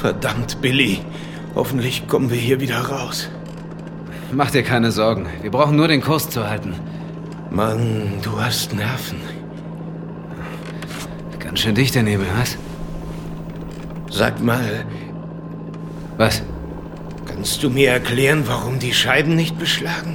Verdammt, Billy. Hoffentlich kommen wir hier wieder raus. Mach dir keine Sorgen. Wir brauchen nur den Kurs zu halten. Mann, du hast Nerven. Ganz schön dicht der Nebel, was? Sag mal... Was? Kannst du mir erklären, warum die Scheiben nicht beschlagen?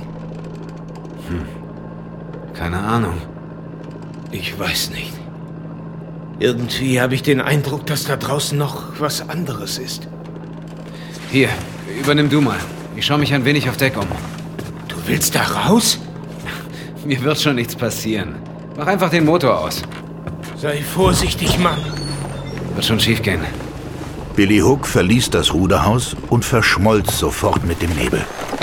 Keine Ahnung. Ich weiß nicht. Irgendwie habe ich den Eindruck, dass da draußen noch was anderes ist. Hier, übernimm du mal. Ich schaue mich ein wenig auf Deck um. Du willst da raus? Mir wird schon nichts passieren. Mach einfach den Motor aus. Sei vorsichtig, Mann. Wird schon schief gehen. Billy Hook verließ das Ruderhaus und verschmolz sofort mit dem Nebel.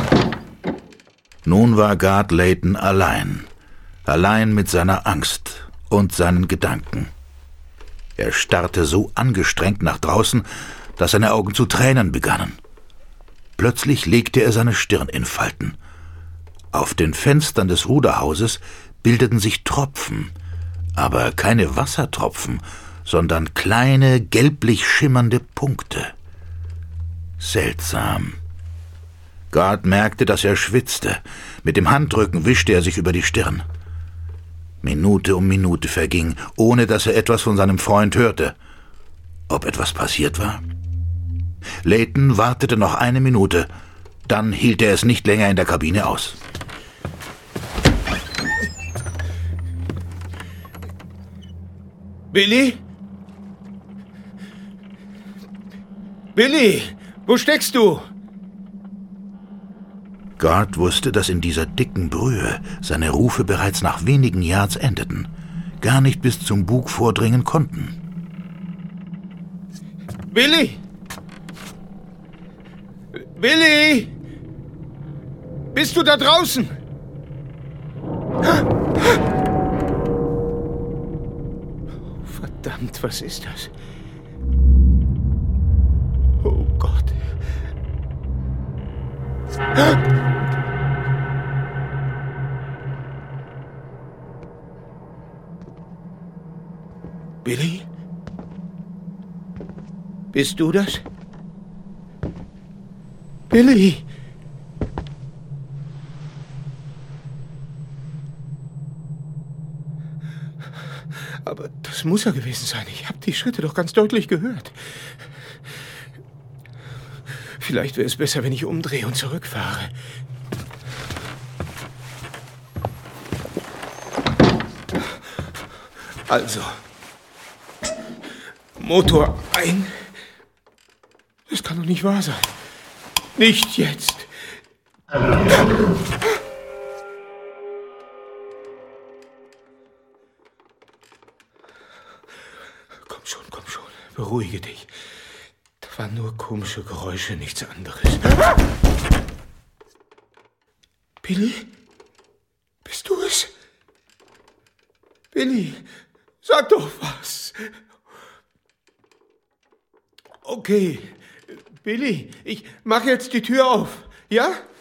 Nun war Guard Layton allein. Allein mit seiner Angst und seinen Gedanken. Er starrte so angestrengt nach draußen, dass seine Augen zu Tränen begannen. Plötzlich legte er seine Stirn in Falten. Auf den Fenstern des Ruderhauses bildeten sich Tropfen, aber keine Wassertropfen, sondern kleine, gelblich schimmernde Punkte. Seltsam. Guard merkte, dass er schwitzte. Mit dem Handrücken wischte er sich über die Stirn. Minute um Minute verging, ohne dass er etwas von seinem Freund hörte. Ob etwas passiert war? Layton wartete noch 1 Minute, dann hielt er es nicht länger in der Kabine aus. Billy? Billy, wo steckst du? Guard wusste, dass in dieser dicken Brühe seine Rufe bereits nach wenigen Yards endeten, gar nicht bis zum Bug vordringen konnten. Billy! Billy! Bist du da draußen? Verdammt, was ist das? Oh Gott. Billy? Bist du das? Billy! Aber das muss er gewesen sein. Ich habe die Schritte doch ganz deutlich gehört. Vielleicht wäre es besser, wenn ich umdrehe und zurückfahre. Also, Motor ein. Das kann doch nicht wahr sein. Nicht jetzt. Komm schon. Beruhige dich. Das waren nur komische Geräusche, nichts anderes. Billy? Bist du es? Billy, sag doch was. Okay, Billy, ich mach jetzt die Tür auf, ja?